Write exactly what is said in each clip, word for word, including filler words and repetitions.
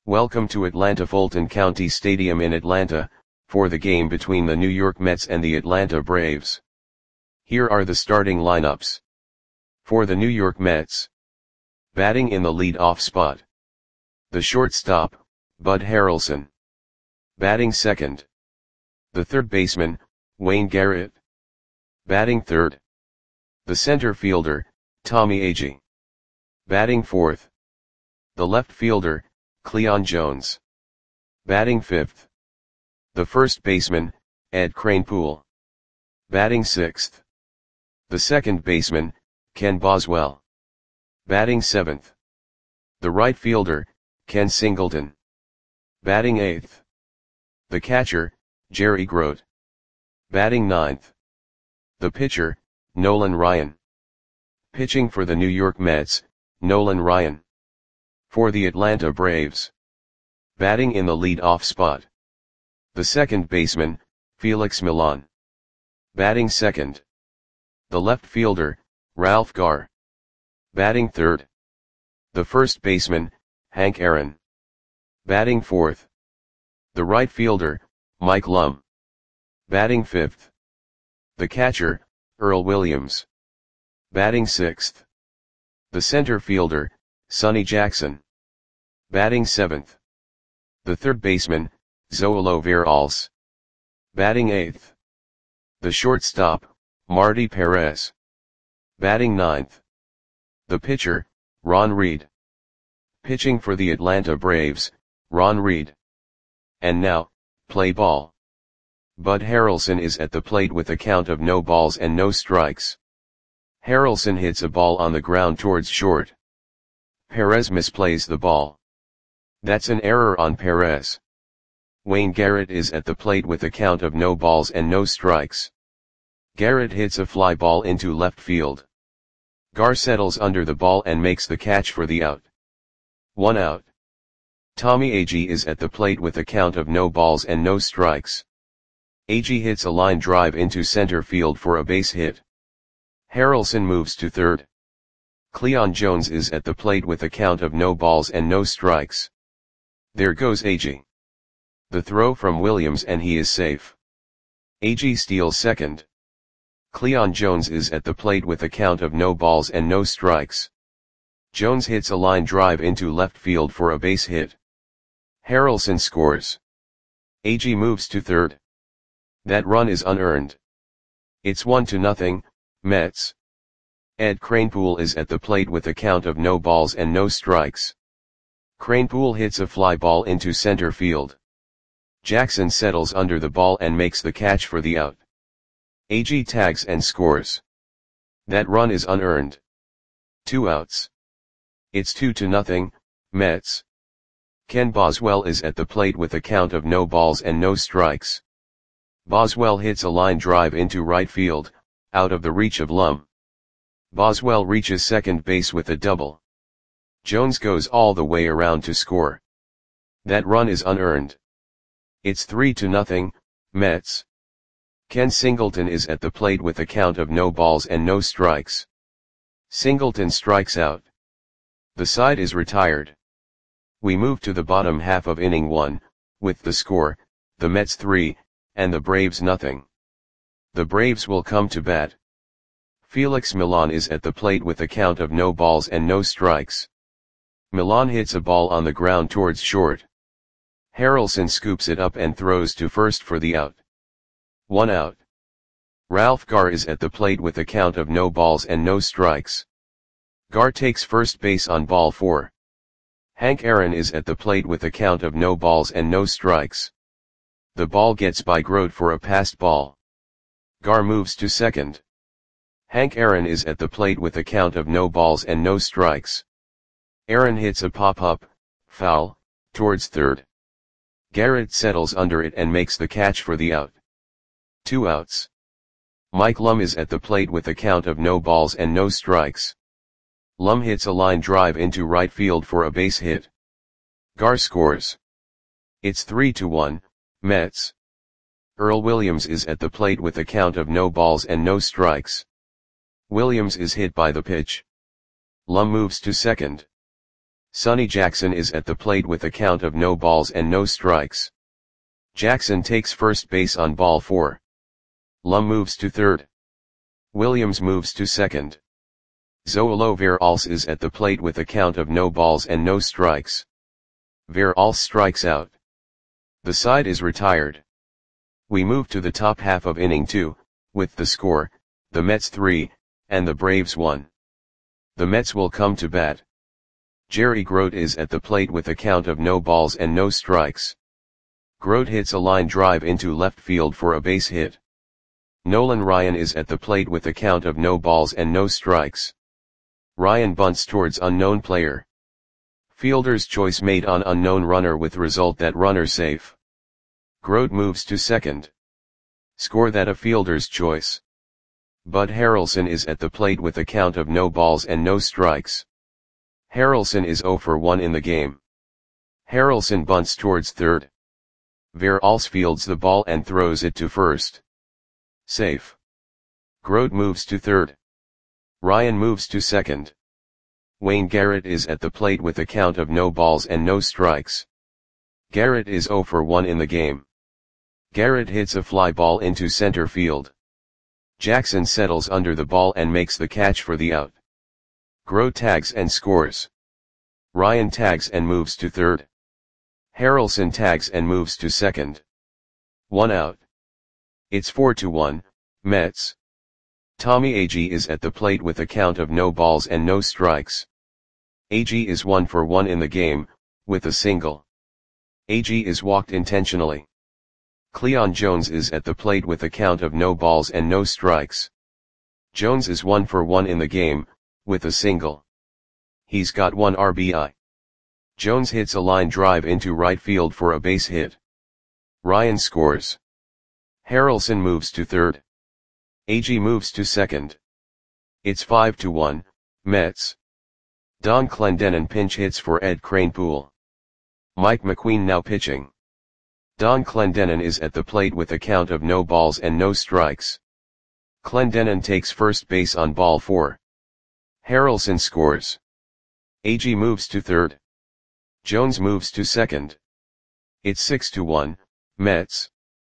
Welcome to Atlanta Fulton County Stadium in Atlanta, for the game between the New York Mets and the Atlanta Braves. Here are the starting lineups. For the New York Mets. Batting in the lead-off spot. The shortstop, Bud Harrelson. Batting second. The third baseman, Wayne Garrett. Batting third. The center fielder, Tommy Agee. Batting fourth. The left fielder, Cleon Jones. Batting fifth. The first baseman, Ed Kranepool. Batting sixth. The second baseman, Ken Boswell. Batting seventh. The right fielder, Ken Singleton. Batting eighth. The catcher, Jerry Grote. Batting ninth. The pitcher, Nolan Ryan. Pitching for the New York Mets, Nolan Ryan. For the Atlanta Braves. Batting in the lead-off spot. The second baseman, Felix Millan. Batting second. The left fielder, Ralph Garr. Batting third. The first baseman, Hank Aaron. Batting fourth. The right fielder, Mike Lum. Batting fifth. The catcher, Earl Williams. Batting sixth. The center fielder, Sonny Jackson. Batting seventh. The third baseman, Zoilo Virals. Batting eighth. The shortstop, Marty Perez. Batting ninth. The pitcher, Ron Reed. Pitching for the Atlanta Braves, Ron Reed. And now, play ball. Bud Harrelson is at the plate with a count of no balls and no strikes. Harrelson hits a ball on the ground towards short. Perez misplays the ball. That's an error on Perez. Wayne Garrett is at the plate with a count of no balls and no strikes. Garrett hits a fly ball into left field. Garr settles under the ball and makes the catch for the out. One out. Tommy Agee is at the plate with a count of no balls and no strikes. Agee hits a line drive into center field for a base hit. Harrelson moves to third. Cleon Jones is at the plate with a count of no balls and no strikes. There goes Agee. The throw from Williams and he is safe. Agee steals second. Cleon Jones is at the plate with a count of no balls and no strikes. Jones hits a line drive into left field for a base hit. Harrelson scores. Agee moves to third. That run is unearned. It's one to nothing, Mets. Ed Kranepool is at the plate with a count of no balls and no strikes. Kranepool hits a fly ball into center field. Jackson settles under the ball and makes the catch for the out. Agee tags and scores. That run is unearned. Two outs. It's two to nothing, Mets. Ken Boswell is at the plate with a count of no balls and no strikes. Boswell hits a line drive into right field, out of the reach of Lum. Boswell reaches second base with a double. Jones goes all the way around to score. That run is unearned. It's three to nothing, Mets. Ken Singleton is at the plate with a count of no balls and no strikes. Singleton strikes out. The side is retired. We move to the bottom half of inning one, with the score, the Mets three, and the Braves nothing. The Braves will come to bat. Felix Millan is at the plate with a count of no balls and no strikes. Millan hits a ball on the ground towards short. Harrelson scoops it up and throws to first for the out. One out. Ralph Garr is at the plate with a count of no balls and no strikes. Garr takes first base on ball four. Hank Aaron is at the plate with a count of no balls and no strikes. The ball gets by Grote for a passed ball. Garr moves to second. Hank Aaron is at the plate with a count of no balls and no strikes. Aaron hits a pop-up, foul, towards third. Garrett settles under it and makes the catch for the out. Two outs. Mike Lum is at the plate with a count of no balls and no strikes. Lum hits a line drive into right field for a base hit. Garr scores. It's three to one, Mets. Earl Williams is at the plate with a count of no balls and no strikes. Williams is hit by the pitch. Lum moves to second. Sonny Jackson is at the plate with a count of no balls and no strikes. Jackson takes first base on ball four. Lum moves to third. Williams moves to second. Zoilo Veralce is at the plate with a count of no balls and no strikes. Veralce strikes out. The side is retired. We move to the top half of inning two, with the score, the Mets three, and the Braves one. The Mets will come to bat. Jerry Grote is at the plate with a count of no balls and no strikes. Grote hits a line drive into left field for a base hit. Nolan Ryan is at the plate with a count of no balls and no strikes. Ryan bunts towards unknown player. Fielder's choice made on unknown runner with result that runner safe. Grote moves to second. Score that a fielder's choice. Bud Harrelson is at the plate with a count of no balls and no strikes. Harrelson is zero for one in the game. Harrelson bunts towards third. Veralce fields the ball and throws it to first. Safe. Grote moves to third. Ryan moves to second. Wayne Garrett is at the plate with a count of no balls and no strikes. Garrett is zero for one in the game. Garrett hits a fly ball into center field. Jackson settles under the ball and makes the catch for the out. Grote tags and scores. Ryan tags and moves to third. Harrelson tags and moves to second. One out. It's four to one, Mets. Tommy Agee is at the plate with a count of no balls and no strikes. Agee is one for one in the game, with a single. Agee is walked intentionally. Cleon Jones is at the plate with a count of no balls and no strikes. Jones is one for one in the game, with a single. He's got one R B I. Jones hits a line drive into right field for a base hit. Ryan scores. Harrelson moves to third. Agee moves to second. It's five to one, Mets. Don Clendenon pinch hits for Ed Kranepool. Mike McQueen now pitching. Don Clendenon is at the plate with a count of no balls and no strikes. Clendenon takes first base on ball four. Harrelson scores. Agee moves to third. Jones moves to second. It's six to one, Mets.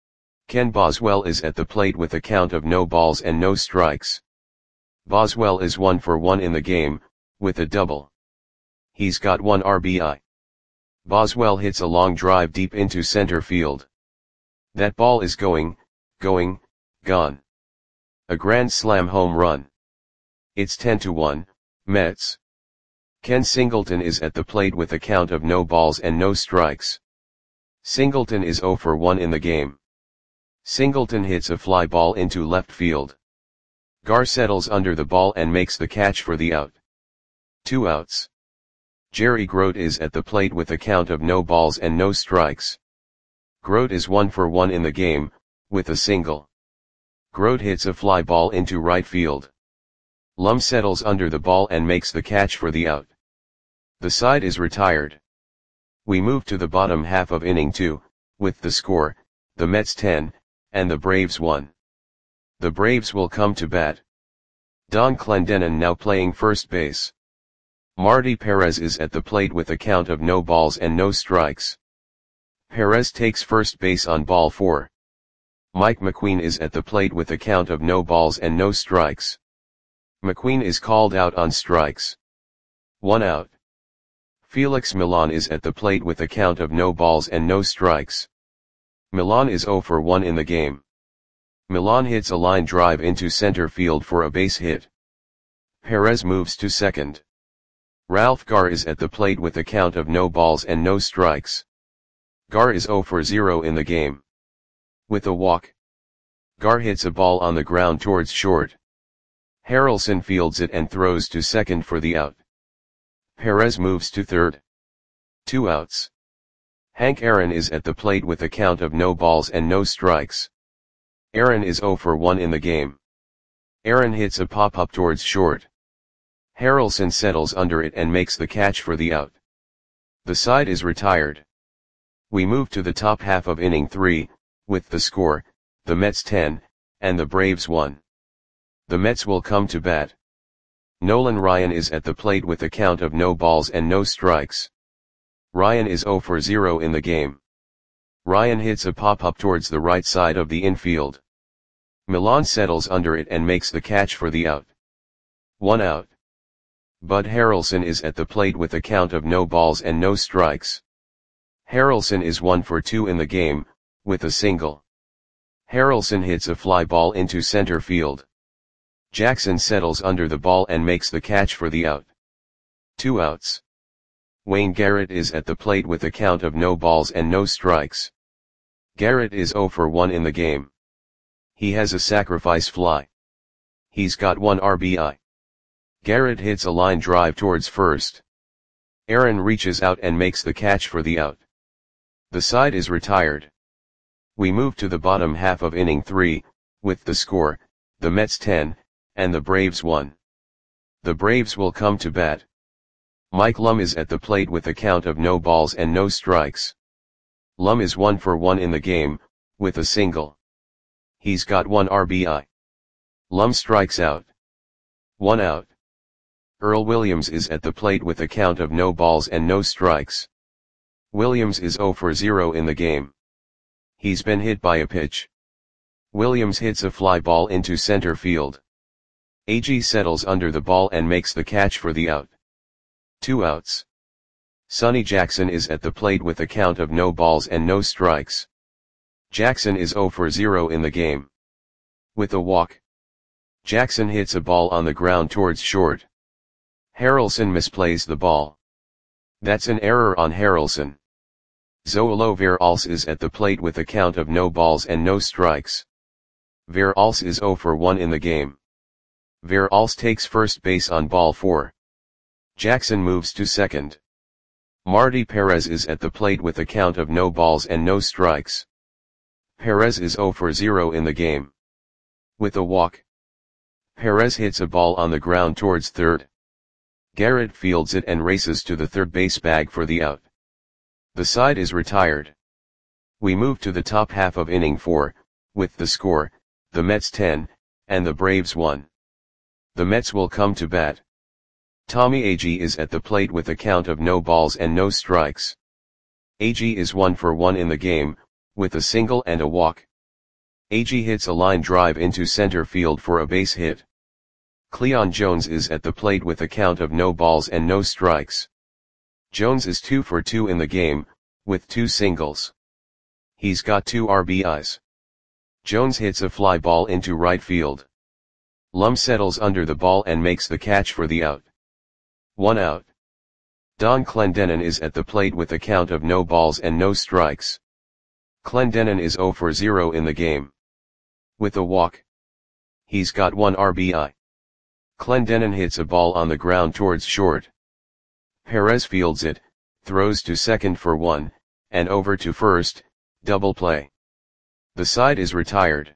Ken Boswell is at the plate with a count of no balls and no strikes. Boswell is one for one in the game, with a double. He's got one R B I. Boswell hits a long drive deep into center field. That ball is going, going, gone. A grand slam home run. It's ten to one, Mets. Ken Singleton is at the plate with a count of no balls and no strikes. Singleton is zero for one in the game. Singleton hits a fly ball into left field. Gar settles under the ball and makes the catch for the out. Two outs. Jerry Grote is at the plate with a count of no balls and no strikes. Grote is one for one in the game, with a single. Grote hits a fly ball into right field. Lum settles under the ball and makes the catch for the out. The side is retired. We move to the bottom half of inning two, with the score, the Mets ten, and the Braves one. The Braves will come to bat. Don Clendenon now playing first base. Marty Perez is at the plate with a count of no balls and no strikes. Perez takes first base on ball four. Mike McQueen is at the plate with a count of no balls and no strikes. McQueen is called out on strikes. One out. Felix Millan is at the plate with a count of no balls and no strikes. Millan is zero for one in the game. Millan hits a line drive into center field for a base hit. Perez moves to second. Ralph Gar is at the plate with a count of no balls and no strikes. Gar is zero for zero in the game. With a walk. Gar hits a ball on the ground towards short. Harrelson fields it and throws to second for the out. Perez moves to third. Two outs. Hank Aaron is at the plate with a count of no balls and no strikes. Aaron is zero for one in the game. Aaron hits a pop-up towards short. Harrelson settles under it and makes the catch for the out. The side is retired. We move to the top half of inning three, with the score, the Mets ten, and the Braves one. The Mets will come to bat. Nolan Ryan is at the plate with a count of no balls and no strikes. Ryan is zero for zero in the game. Ryan hits a pop-up towards the right side of the infield. Milan settles under it and makes the catch for the out. One out. Bud Harrelson is at the plate with a count of no balls and no strikes. Harrelson is one for two in the game, with a single. Harrelson hits a fly ball into center field. Jackson settles under the ball and makes the catch for the out. Two outs. Wayne Garrett is at the plate with a count of no balls and no strikes. Garrett is zero for one in the game. He has a sacrifice fly. He's got one R B I. Garrett hits a line drive towards first. Aaron reaches out and makes the catch for the out. The side is retired. We move to the bottom half of inning three, with the score, the Mets ten, and the Braves one. The Braves will come to bat. Mike Lum is at the plate with a count of no balls and no strikes. Lum is one for one in the game, with a single. He's got one R B I. Lum strikes out. One out. Earl Williams is at the plate with a count of no balls and no strikes. Williams is zero for zero in the game. He's been hit by a pitch. Williams hits a fly ball into center field. A G settles under the ball and makes the catch for the out. Two outs. Sonny Jackson is at the plate with a count of no balls and no strikes. Jackson is zero for zero in the game. With a walk. Jackson hits a ball on the ground towards short. Harrelson misplays the ball. That's an error on Harrelson. Zoilo Veralce is at the plate with a count of no balls and no strikes. Veralce is zero for one in the game. Veralce takes first base on ball four. Jackson moves to second. Marty Perez is at the plate with a count of no balls and no strikes. Perez is zero for zero in the game. With a walk. Perez hits a ball on the ground towards third. Garrett fields it and races to the third base bag for the out. The side is retired. We move to the top half of inning four, with the score, the Mets ten, and the Braves one. The Mets will come to bat. Tommy Agee is at the plate with a count of no balls and no strikes. Agee is one for one in the game, with a single and a walk. Agee hits a line drive into center field for a base hit. Cleon Jones is at the plate with a count of no balls and no strikes. Jones is two for two in the game, with two singles. He's got two R B Is. Jones hits a fly ball into right field. Lum settles under the ball and makes the catch for the out. One out. Don Clendenon is at the plate with a count of no balls and no strikes. Clendenon is zero for zero in the game. With a walk. He's got one R B I. Clendenon hits a ball on the ground towards short. Perez fields it, throws to second for one, and over to first, double play. The side is retired.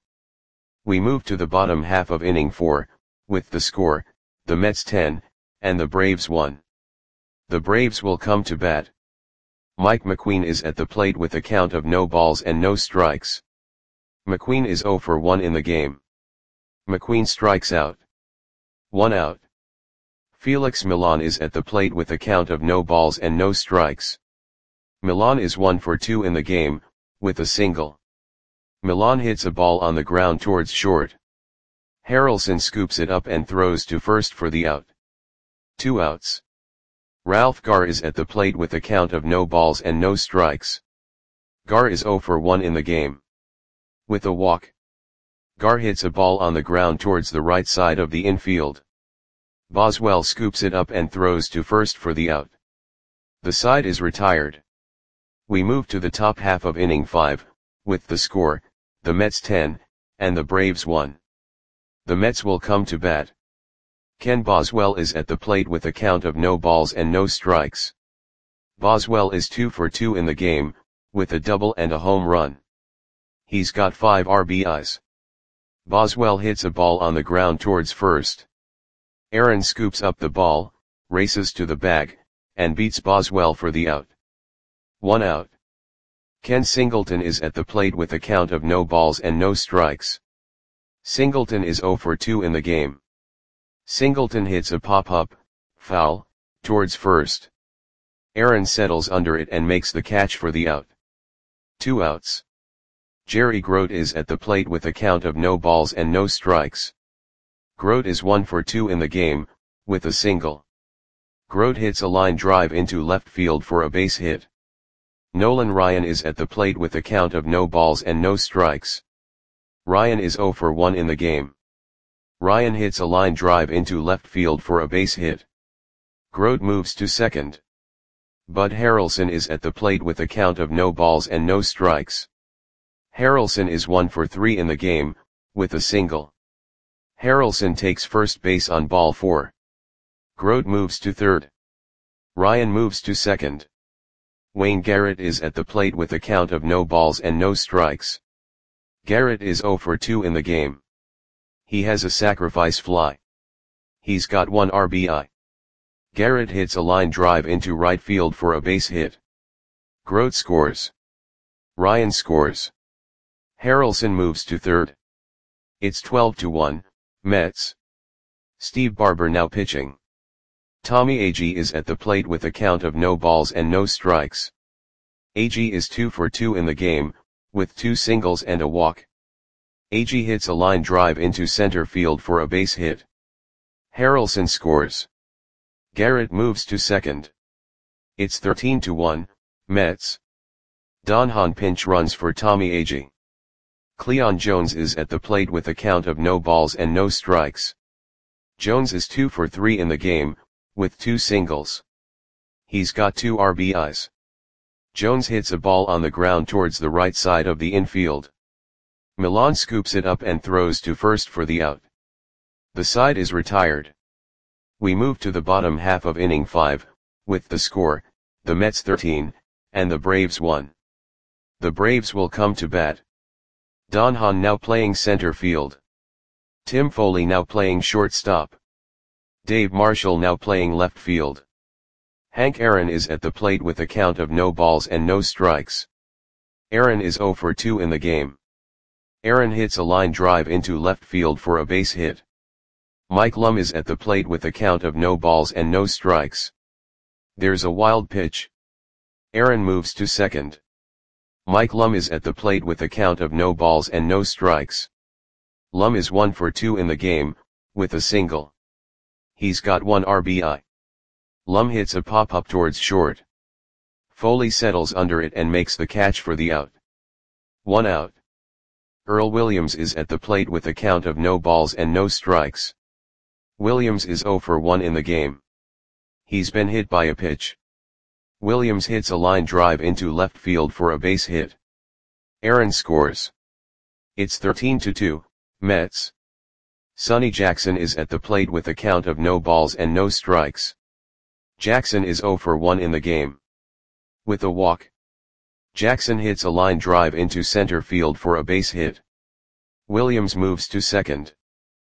We move to the bottom half of inning four, with the score, the Mets ten, and the Braves one. The Braves will come to bat. Mike McQueen is at the plate with a count of no balls and no strikes. McQueen is zero for one in the game. McQueen strikes out. One out. Felix Milan is at the plate with a count of no balls and no strikes. Milan is one for two in the game, with a single. Milan hits a ball on the ground towards short. Harrelson scoops it up and throws to first for the out. Two outs. Ralph Garr is at the plate with a count of no balls and no strikes. Garr is zero for one in the game. With a walk. Garr hits a ball on the ground towards the right side of the infield. Boswell scoops it up and throws to first for the out. The side is retired. We move to the top half of inning five, with the score, the Mets ten, and the Braves one. The Mets will come to bat. Ken Boswell is at the plate with a count of no balls and no strikes. Boswell is two for two in the game, with a double and a home run. He's got five R B Is. Boswell hits a ball on the ground towards first. Aaron scoops up the ball, races to the bag, and beats Boswell for the out. One out. Ken Singleton is at the plate with a count of no balls and no strikes. Singleton is zero for two in the game. Singleton hits a pop-up, foul, towards first. Aaron settles under it and makes the catch for the out. Two outs. Jerry Grote is at the plate with a count of no balls and no strikes. Grote is one for two in the game, with a single. Grote hits a line drive into left field for a base hit. Nolan Ryan is at the plate with a count of no balls and no strikes. Ryan is zero for one in the game. Ryan hits a line drive into left field for a base hit. Grote moves to second. Bud Harrelson is at the plate with a count of no balls and no strikes. Harrelson is one for three in the game, with a single. Harrelson takes first base on ball four. Grote moves to third. Ryan moves to second. Wayne Garrett is at the plate with a count of no balls and no strikes. Garrett is zero for two in the game. He has a sacrifice fly. He's got one R B I. Garrett hits a line drive into right field for a base hit. Grote scores. Ryan scores. Harrelson moves to third. It's twelve to one, Mets. Steve Barber now pitching. Tommy Agee is at the plate with a count of no balls and no strikes. Agee is two for two in the game, with two singles and a walk. Agee hits a line drive into center field for a base hit. Harrelson scores. Garrett moves to second. It's thirteen to one, Mets. Don Hahn pinch runs for Tommy Agee. Cleon Jones is at the plate with a count of no balls and no strikes. Jones is two for three in the game, with two singles. He's got two R B Is. Jones hits a ball on the ground towards the right side of the infield. Milan scoops it up and throws to first for the out. The side is retired. We move to the bottom half of inning five, with the score, the Mets thirteen, and the Braves one. The Braves will come to bat. Don Hahn now playing center field. Tim Foley now playing shortstop. Dave Marshall now playing left field. Hank Aaron is at the plate with a count of no balls and no strikes. Aaron is zero for two in the game. Aaron hits a line drive into left field for a base hit. Mike Lum is at the plate with a count of no balls and no strikes. There's a wild pitch. Aaron moves to second. Mike Lum is at the plate with a count of no balls and no strikes. Lum is one for two in the game, with a single. He's got one R B I. Lum hits a pop-up towards short. Foley settles under it and makes the catch for the out. One out. Earl Williams is at the plate with a count of no balls and no strikes. Williams is zero for one in the game. He's been hit by a pitch. Williams hits a line drive into left field for a base hit. Aaron scores. It's thirteen to two, Mets. Sonny Jackson is at the plate with a count of no balls and no strikes. Jackson is zero for one in the game. With a walk. Jackson hits a line drive into center field for a base hit. Williams moves to second.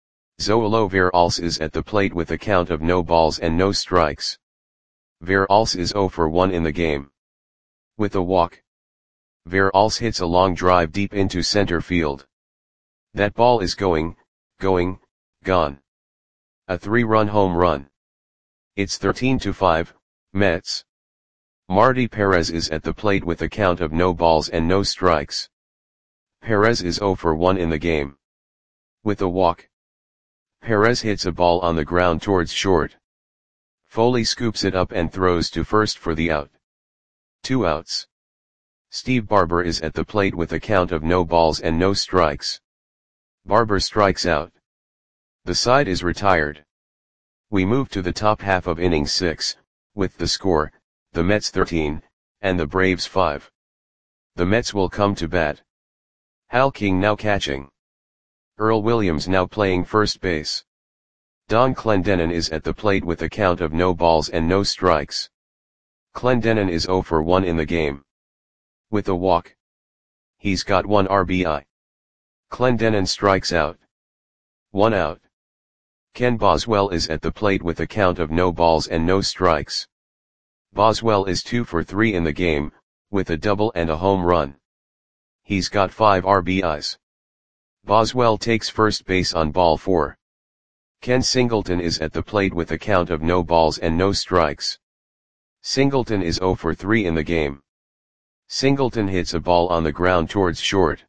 Zoilo Veralce is at the plate with a count of no balls and no strikes. Veralce is zero for one in the game. With a walk. Veralce hits a long drive deep into center field. That ball is going, going, gone. A three-run home run. It's thirteen to five, Mets. Marty Perez is at the plate with a count of no balls and no strikes. Perez is zero for one in the game. With a walk. Perez hits a ball on the ground towards short. Foley scoops it up and throws to first for the out. Two outs. Steve Barber is at the plate with a count of no balls and no strikes. Barber strikes out. The side is retired. We move to the top half of inning six, with the score, the Mets thirteen, and the Braves five. The Mets will come to bat. Hal King now catching. Earl Williams now playing first base. Don Clendenon is at the plate with a count of no balls and no strikes. Clendenon is zero for one in the game. With a walk. He's got one R B I. Clendenon strikes out. One out. Ken Boswell is at the plate with a count of no balls and no strikes. Boswell is two for three in the game, with a double and a home run. He's got five R B Is. Boswell takes first base on ball four. Ken Singleton is at the plate with a count of no balls and no strikes. Singleton is zero for three in the game. Singleton hits a ball on the ground towards short.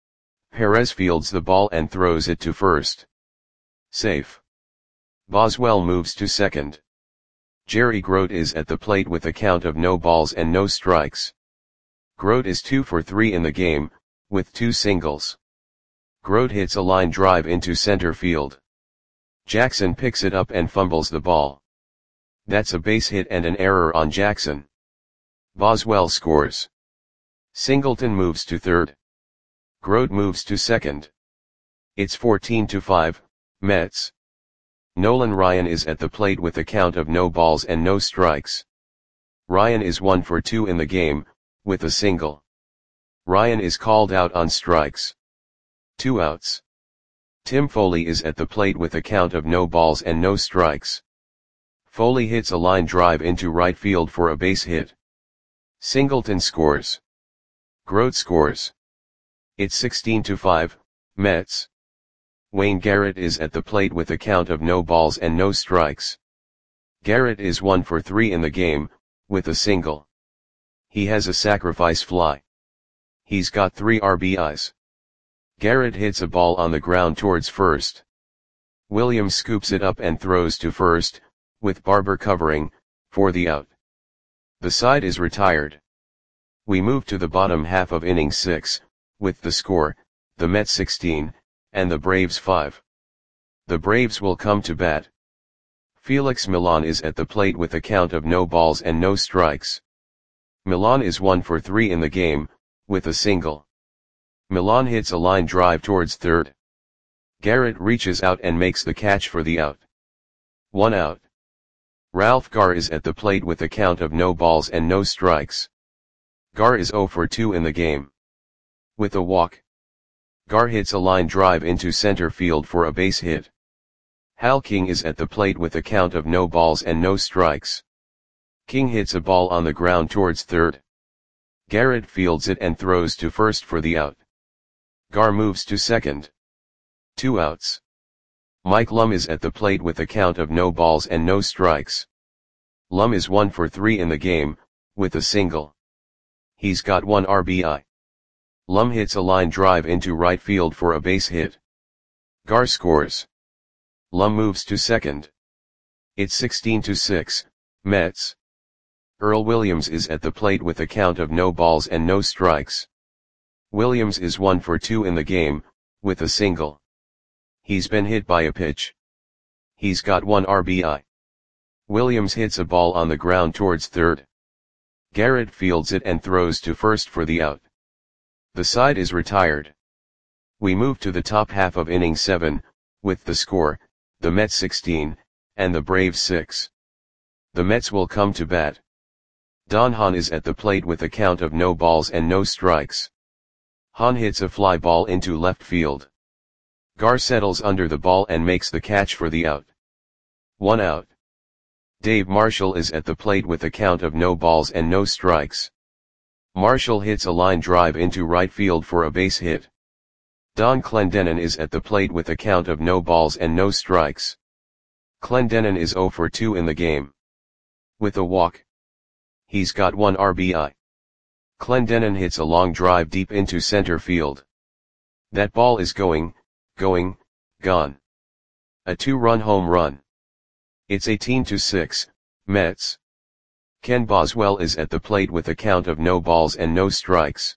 Perez fields the ball and throws it to first. Safe. Boswell moves to second. Jerry Grote is at the plate with a count of no balls and no strikes. Grote is two for three in the game, with two singles. Grote hits a line drive into center field. Jackson picks it up and fumbles the ball. That's a base hit and an error on Jackson. Boswell scores. Singleton moves to third. Grote moves to second. It's fourteen to five, Mets. Nolan Ryan is at the plate with a count of no balls and no strikes. Ryan is one for two in the game, with a single. Ryan is called out on strikes. Two outs. Tim Foley is at the plate with a count of no balls and no strikes. Foley hits a line drive into right field for a base hit. Singleton scores. Grote scores. It's sixteen to five, Mets. Wayne Garrett is at the plate with a count of no balls and no strikes. Garrett is one for three in the game, with a single. He has a sacrifice fly. He's got three R B Is. Garrett hits a ball on the ground towards first. Williams scoops it up and throws to first, with Barber covering, for the out. The side is retired. We move to the bottom half of inning six, with the score, the Mets sixteen, and the Braves five. The Braves will come to bat. Felix Millan is at the plate with a count of no balls and no strikes. Millan is one for three in the game, with a single. Millan hits a line drive towards third. Garrett reaches out and makes the catch for the out. One out. Ralph Garr is at the plate with a count of no balls and no strikes. Garr is zero for two in the game. With a walk. Garr hits a line drive into center field for a base hit. Hal King is at the plate with a count of no balls and no strikes. King hits a ball on the ground towards third. Garrett fields it and throws to first for the out. Garr moves to second. Two outs. Mike Lum is at the plate with a count of no balls and no strikes. Lum is one for three in the game, with a single. He's got one R B I. Lum hits a line drive into right field for a base hit. Garr scores. Lum moves to second. It's sixteen to six, Mets. Earl Williams is at the plate with a count of no balls and no strikes. Williams is one for two in the game, with a single. He's been hit by a pitch. He's got one R B I. Williams hits a ball on the ground towards third. Garrett fields it and throws to first for the out. The side is retired. We move to the top half of inning seven, with the score, the Mets sixteen, and the Braves six. The Mets will come to bat. Don Hahn is at the plate with a count of no balls and no strikes. Hahn hits a fly ball into left field. Garr settles under the ball and makes the catch for the out. One out. Dave Marshall is at the plate with a count of no balls and no strikes. Marshall hits a line drive into right field for a base hit. Don Clendenon is at the plate with a count of no balls and no strikes. Clendenon is zero for two in the game. With a walk. He's got one R B I. Clendenon hits a long drive deep into center field. That ball is going, going, gone. A two-run home run. It's eighteen to six, Mets. Ken Boswell is at the plate with a count of no balls and no strikes.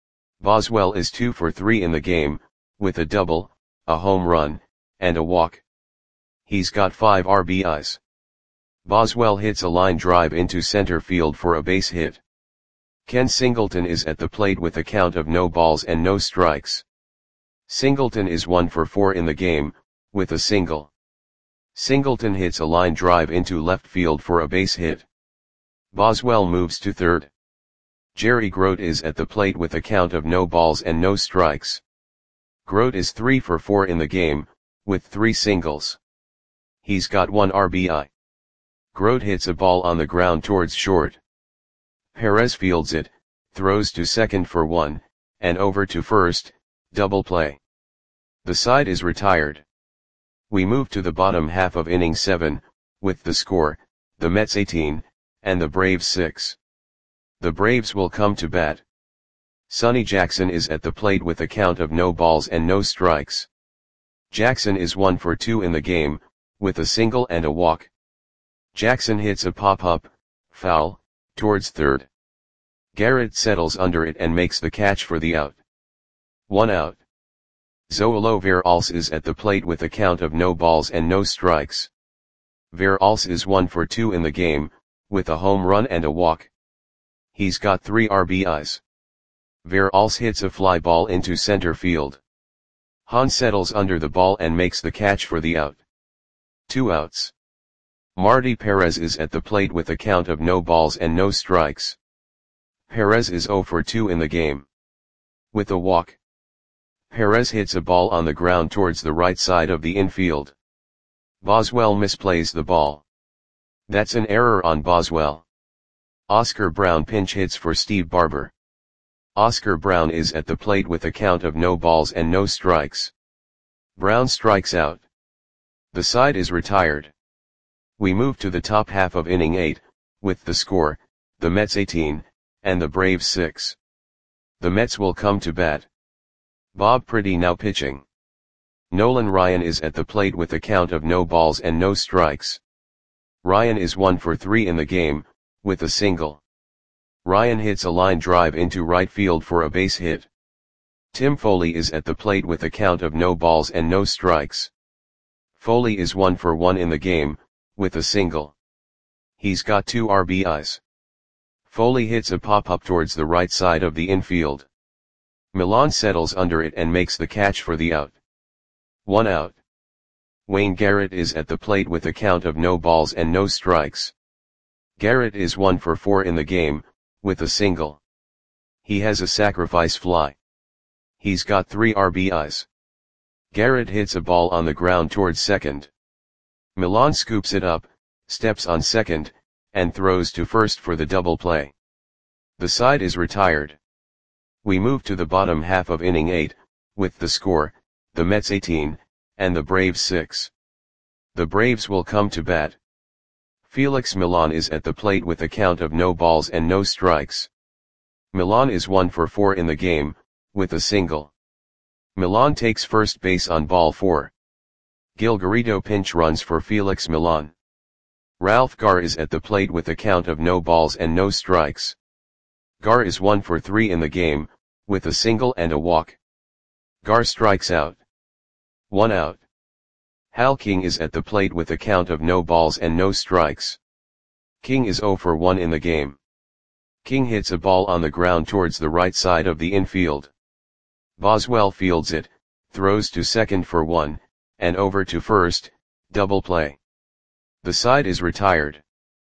Boswell is two for three in the game, with a double, a home run, and a walk. He's got five R B Is. Boswell hits a line drive into center field for a base hit. Ken Singleton is at the plate with a count of no balls and no strikes. Singleton is one for four in the game, with a single. Singleton hits a line drive into left field for a base hit. Boswell moves to third. Jerry Grote is at the plate with a count of no balls and no strikes. Grote is three for four in the game, with three singles. He's got one R B I. Grote hits a ball on the ground towards short. Perez fields it, throws to second for one, and over to first, double play. The side is retired. We move to the bottom half of inning seven, with the score, the Mets eighteen, and the Braves six. The Braves will come to bat. Sonny Jackson is at the plate with a count of no balls and no strikes. Jackson is one for two in the game, with a single and a walk. Jackson hits a pop-up, foul, towards third. Garrett settles under it and makes the catch for the out. One out. Zoilo Veralles is at the plate with a count of no balls and no strikes. Veralles is one for two in the game, with a home run and a walk. He's got three R B Is. Veralles hits a fly ball into center field. Hahn settles under the ball and makes the catch for the out. Two outs. Marty Perez is at the plate with a count of no balls and no strikes. Perez is zero for two in the game. With a walk. Perez hits a ball on the ground towards the right side of the infield. Boswell misplays the ball. That's an error on Boswell. Oscar Brown pinch hits for Steve Barber. Oscar Brown is at the plate with a count of no balls and no strikes. Brown strikes out. The side is retired. We move to the top half of inning eight, with the score, the Mets eighteen, and the Braves six. The Mets will come to bat. Bob Priddy now pitching. Nolan Ryan is at the plate with a count of no balls and no strikes. Ryan is one for three in the game, with a single. Ryan hits a line drive into right field for a base hit. Tim Foley is at the plate with a count of no balls and no strikes. Foley is one for one in the game, with a single. He's got two R B Is. Foley hits a pop-up towards the right side of the infield. Milan settles under it and makes the catch for the out. One out. Wayne Garrett is at the plate with a count of no balls and no strikes. Garrett is one for four in the game, with a single. He has a sacrifice fly. He's got three R B Is. Garrett hits a ball on the ground towards second. Milan scoops it up, steps on second, and throws to first for the double play. The side is retired. We move to the bottom half of inning eight, with the score, the Mets eighteen, and the Braves six. The Braves will come to bat. Felix Milan is at the plate with a count of no balls and no strikes. Milan is one for four in the game, with a single. Milan takes first base on ball four. Gil Garrido pinch runs for Felix Milan. Ralph Garr is at the plate with a count of no balls and no strikes. Garr is one for three in the game, with a single and a walk. Garr strikes out. One out. Hal King is at the plate with a count of no balls and no strikes. King is zero for one in the game. King hits a ball on the ground towards the right side of the infield. Boswell fields it, throws to second for one, and over to first, double play. The side is retired.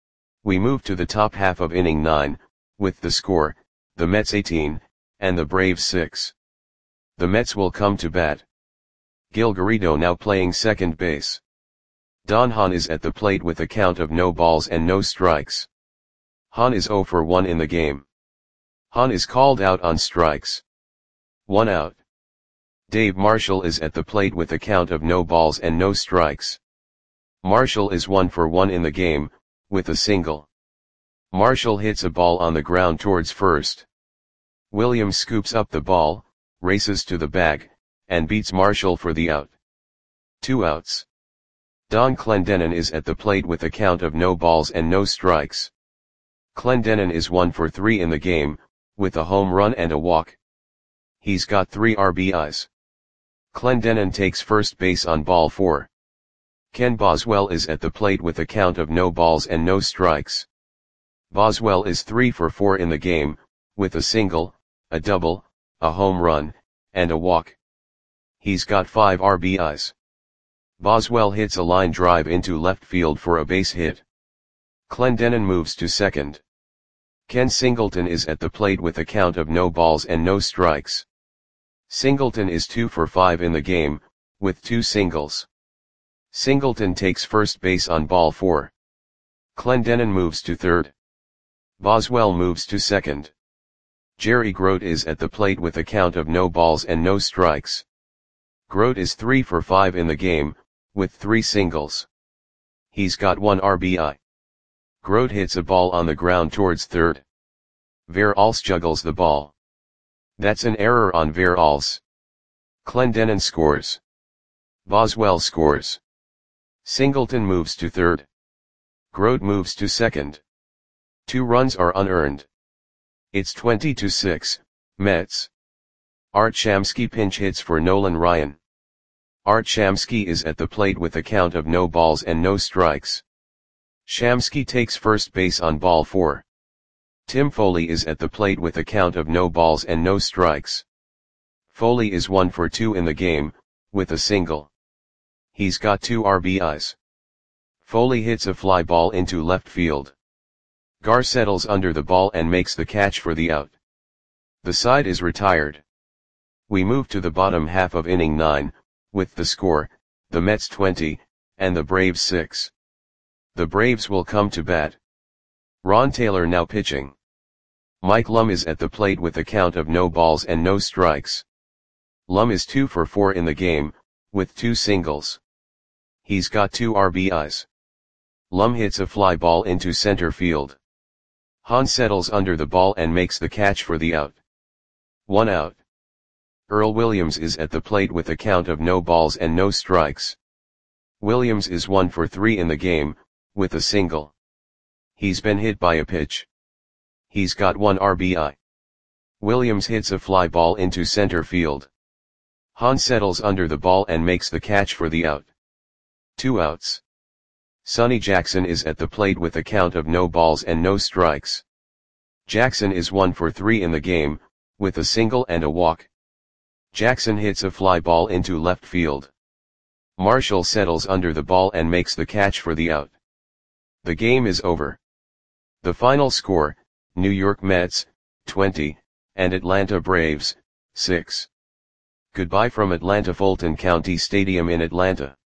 We move to the top half of inning nine, with the score, the Mets eighteen, and the Braves six. The Mets will come to bat. Gil Garrido now playing second base. Don Hahn is at the plate with a count of no balls and no strikes. Hahn is zero for one in the game. Hahn is called out on strikes. One out. Dave Marshall is at the plate with a count of no balls and no strikes. Marshall is one for one in the game, with a single. Marshall hits a ball on the ground towards first. Williams scoops up the ball, races to the bag, and beats Marshall for the out. Two outs. Don Clendenon is at the plate with a count of no balls and no strikes. Clendenon is one for three in the game, with a home run and a walk. He's got three R B Is. Clendenon takes first base on ball four. Ken Boswell is at the plate with a count of no balls and no strikes. Boswell is three for four in the game, with a single, a double, a home run, and a walk. He's got five R B Is. Boswell hits a line drive into left field for a base hit. Clendenon moves to second. Ken Singleton is at the plate with a count of no balls and no strikes. Singleton is two for five in the game, with two singles. Singleton takes first base on ball four. Clendenon moves to third. Boswell moves to second. Jerry Grote is at the plate with a count of no balls and no strikes. Grote is three for five in the game, with three singles. He's got one R B I. Grote hits a ball on the ground towards third. Verhulst juggles the ball. That's an error on Verhulst. Clendenon scores. Boswell scores. Singleton moves to third. Grote moves to second. Two runs are unearned. It's twenty to six, Mets. Art Shamsky pinch hits for Nolan Ryan. Art Shamsky is at the plate with a count of no balls and no strikes. Shamsky takes first base on ball four. Tim Foley is at the plate with a count of no balls and no strikes. Foley is one for two in the game, with a single. He's got two R B Is. Foley hits a fly ball into left field. Gar settles under the ball and makes the catch for the out. The side is retired. We move to the bottom half of inning nine, with the score, the Mets twenty, and the Braves six. The Braves will come to bat. Ron Taylor now pitching. Mike Lum is at the plate with a count of no balls and no strikes. Lum is two for four in the game, with two singles. He's got two R B Is. Lum hits a fly ball into center field. Hahn settles under the ball and makes the catch for the out. One out. Earl Williams is at the plate with a count of no balls and no strikes. Williams is one for three in the game, with a single. He's been hit by a pitch. He's got one R B I. Williams hits a fly ball into center field. Hahn settles under the ball and makes the catch for the out. Two outs. Sonny Jackson is at the plate with a count of no balls and no strikes. Jackson is one for three in the game, with a single and a walk. Jackson hits a fly ball into left field. Marshall settles under the ball and makes the catch for the out. The game is over. The final score, New York Mets, twenty, and Atlanta Braves, six. Goodbye from Atlanta Fulton County Stadium in Atlanta.